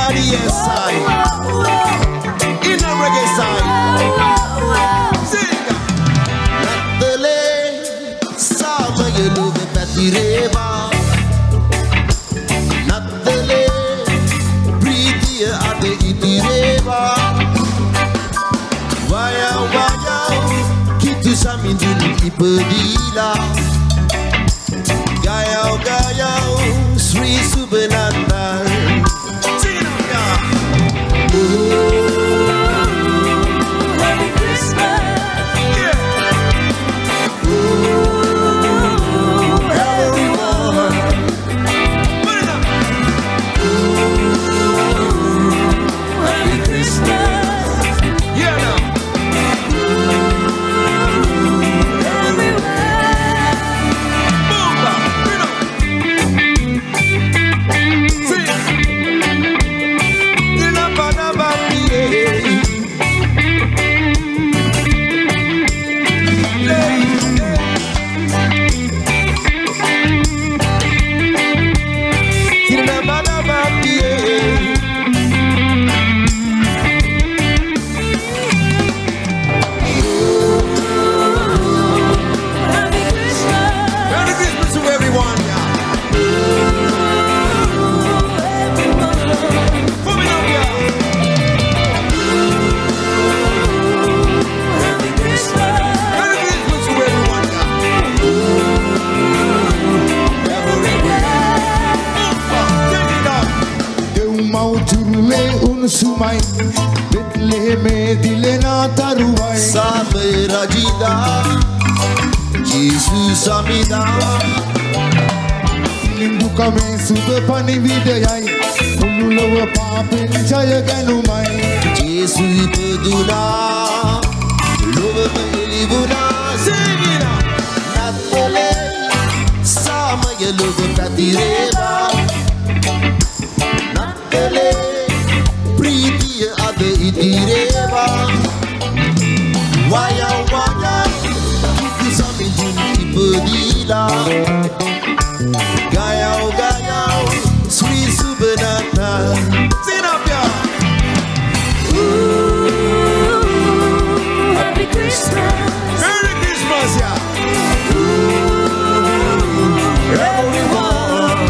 a the yes side, in a reggae side. Sing. Natale, sama yelu be patireba. Natale, priti ade itireba. Waya waya, kitu samindin ipedila. Gayao gayao, Sri Subhanallah. Sing it up, yeah. Ooh, Happy Christmas. Yeah. Ooh, everyone. Put it up. Ooh, Happy Christmas. Yeah, now. Sumai Bethlehem dilena taruai Sabe rajida Jesus amida Limbuka me sube pani vidayai Ululawa papin jaya ganumai Jesus pedula Lova me libuna Singina Natale Sama ye lova patireba Natale Priti ade itireba. Waya waya, kitu samindin ipedila. Gayao gayao, Sri Subhanallah. Sing up, yeah. Ooh, Happy Christmas. Merry Christmas, yeah. Ooh, everyone.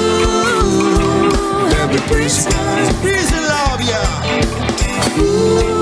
Peace and love, yeah. Ooh.